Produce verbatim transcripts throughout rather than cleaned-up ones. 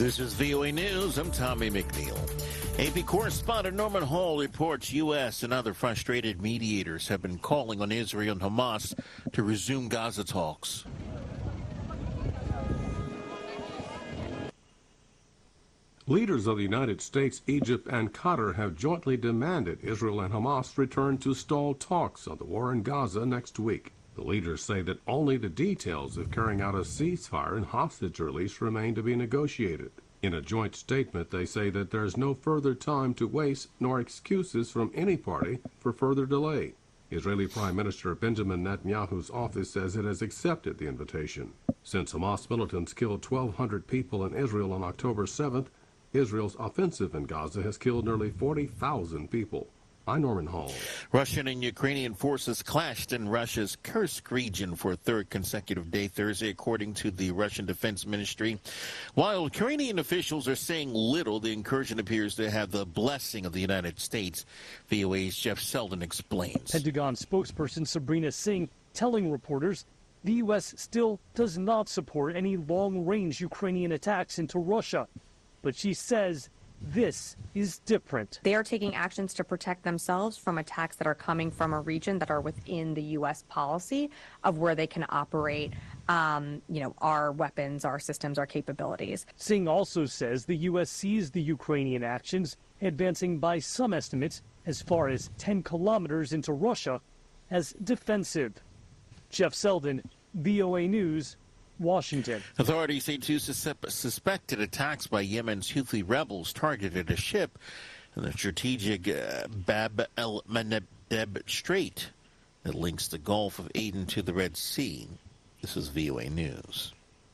This is V O A News. I'm Tommy McNeil. A P correspondent Norman Hall reports U S and other frustrated mediators have been calling on Israel and Hamas to resume Gaza talks. Leaders of the United States, Egypt, and Qatar have jointly demanded Israel and Hamas return to stalled talks on the war in Gaza next week. The leaders say that only the details of carrying out a ceasefire and hostage release remain to be negotiated. In a joint statement, they say that there is no further time to waste nor excuses from any party for further delay. Israeli Prime Minister Benjamin Netanyahu's office says it has accepted the invitation. Since Hamas militants killed twelve hundred people in Israel on October seventh, Israel's offensive in Gaza has killed nearly forty thousand people. I'm Norman Hall. Russian and Ukrainian forces clashed in Russia's Kursk region for a third consecutive day Thursday, according to the Russian Defense Ministry. While Ukrainian officials are saying little, the incursion appears to have the blessing of the United States. V O A's Jeff Selden explains. Pentagon spokesperson Sabrina Singh telling reporters the U S still does not support any long-range Ukrainian attacks into Russia. But she says this is different. They are taking actions to protect themselves from attacks that are coming from a region that are within the U S policy of where they can operate, um, you know, our weapons, our systems, our capabilities. Singh also says the U S sees the Ukrainian actions advancing by some estimates as far as ten kilometers into Russia as defensive. Jeff Selden, V O A News, Washington. Authorities say two sus- suspected attacks by Yemen's Houthi rebels targeted a ship in the strategic uh, Bab el-Mandeb Strait that links the Gulf of Aden to the Red Sea. This is V O A News.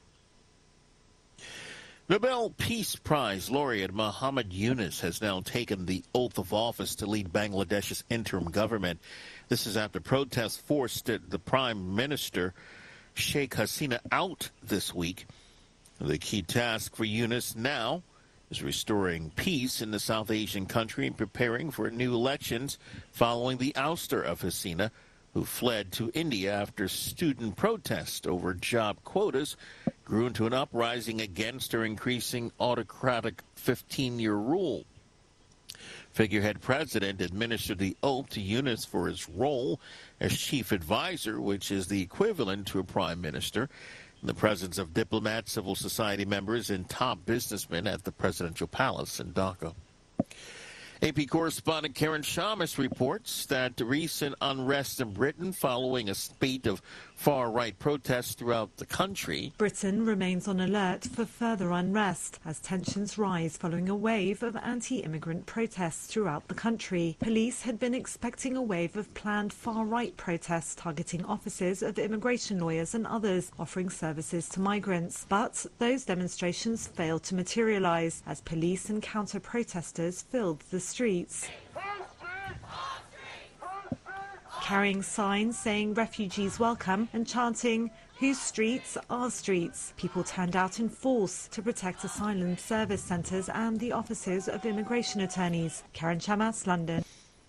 Nobel Peace Prize laureate Muhammad Yunus has now taken the oath of office to lead Bangladesh's interim government. This is after protests forced the prime minister Sheikh Hasina out this week. The key task for Yunus now is restoring peace in the South Asian country and preparing for new elections following the ouster of Hasina, who fled to India after student protests over job quotas grew into an uprising against her increasing autocratic fifteen-year rule. Figurehead president administered the oath to Yunus for his role as chief advisor, which is the equivalent to a prime minister, in the presence of diplomats, civil society members, and top businessmen at the presidential palace in Dhaka. A P correspondent Karen Shamus reports that the recent unrest in Britain following a spate of far-right protests throughout the country. Britain remains on alert for further unrest as tensions rise following a wave of anti-immigrant protests throughout the country. Police had been expecting a wave of planned far-right protests targeting offices of immigration lawyers and others offering services to migrants. But those demonstrations failed to materialise as police and counter-protesters filled the streets. Carrying signs saying refugees welcome and chanting, "Whose streets? Our streets." People turned out in force to protect asylum service centres and the offices of immigration attorneys. Karen Shamas, London.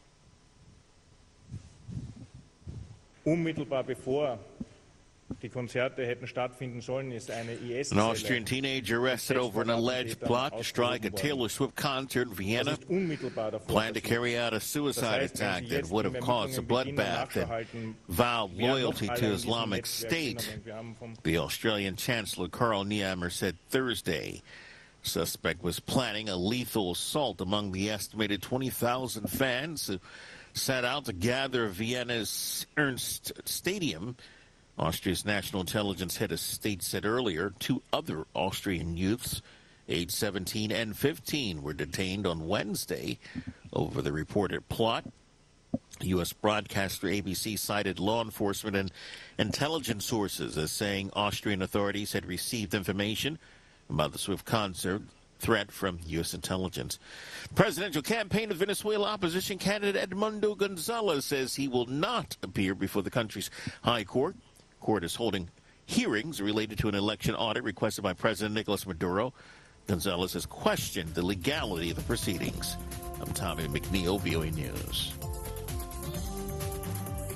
Unmittelbar bevor die Konzerte hätten stattfinden sollen, ist eine I S An Austrian teenager arrested over an alleged plot to strike a Taylor Swift concert in Vienna, planned to carry out a suicide attack that would have caused a bloodbath and vowed loyalty to Islamic State. The Australian Chancellor Karl Nehammer said Thursday suspect was planning a lethal assault among the estimated twenty thousand fans who set out to gather at Vienna's Ernst Stadium. Austria's National Intelligence Head of State said earlier two other Austrian youths, aged seventeen and fifteen, were detained on Wednesday over the reported plot. U S broadcaster A B C cited law enforcement and intelligence sources as saying Austrian authorities had received information about the Swift concert threat from U S intelligence. Presidential campaign of Venezuela opposition candidate Edmundo Gonzalez says he will not appear before the country's high court. Court is holding hearings related to an election audit requested by President Nicolas Maduro. Gonzalez has questioned the legality of the proceedings. I'm Tommy McNeil, V O A News.